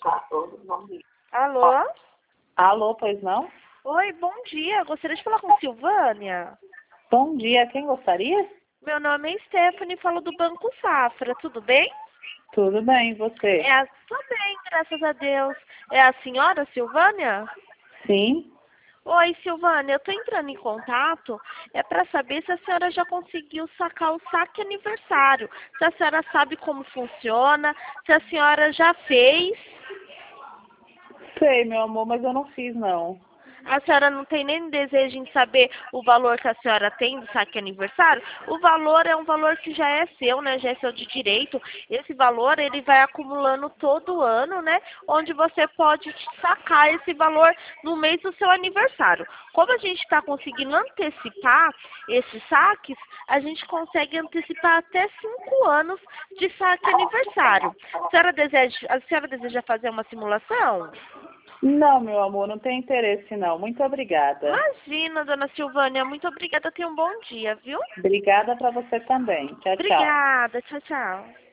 Alô? Alô, pois não? Oi, bom dia. Gostaria de falar com Silvânia. Bom dia, quem gostaria? Meu nome é Stephanie, falo do Banco Safra. Tudo bem? Tudo bem, e você? Tô bem, graças a Deus. É a senhora Silvânia? Sim. Oi, Silvânia, eu tô entrando em contato para saber se a senhora já conseguiu sacar o saque aniversário. Se a senhora sabe como funciona, se a senhora já fez. Sei, meu amor, mas eu não fiz, não. A senhora não tem nem desejo em saber o valor que a senhora tem do saque aniversário? O valor é um valor que já é seu, né? Já é seu de direito. Esse valor, ele vai acumulando todo ano, né? Onde você pode sacar esse valor no mês do seu aniversário. Como a gente está conseguindo antecipar esses saques, a gente consegue antecipar até 5 anos de saque aniversário. A senhora deseja fazer uma simulação? Não, meu amor, não tem interesse, não. Muito obrigada. Imagina, dona Silvânia. Muito obrigada. Tenha um bom dia, viu? Obrigada para você também. Tchau, tchau. Obrigada. Tchau, tchau.